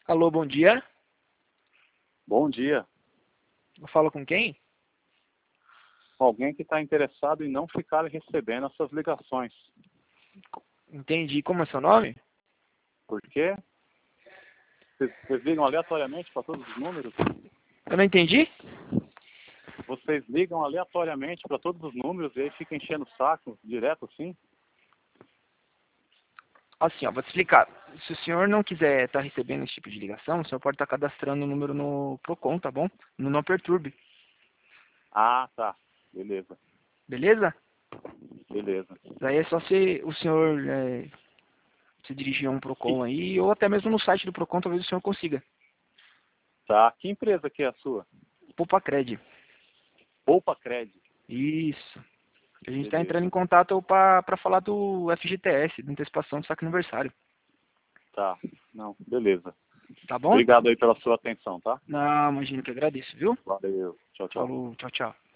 Alô, bom dia. Bom dia. Eu falo com quem? Alguém que está interessado em não ficar recebendo essas ligações. Entendi. Como é seu nome? Por quê? Vocês ligam aleatoriamente para todos os números? Eu não entendi? Vocês ligam aleatoriamente para todos os números e aí fica enchendo o saco direto assim? Assim, ó, vou te explicar. Se o senhor não quiser estar recebendo esse tipo de ligação, o senhor pode estar cadastrando o número no Procon, tá bom? No Não Perturbe. Ah, tá. Beleza. Beleza? Beleza. Daí é só se o senhor se dirigir a um Procon aí, ou até mesmo no site do Procon, talvez o senhor consiga. Tá. Que empresa que é a sua? Poupacred. Poupa Crédito. Isso. A gente está entrando em Beleza. contato para falar do FGTS, da antecipação do saque aniversário. Tá. Não, beleza. Tá bom? Obrigado aí pela sua atenção, tá? Não, imagino que agradeço, viu? Valeu. Tchau, tchau. Falou, tchau, tchau.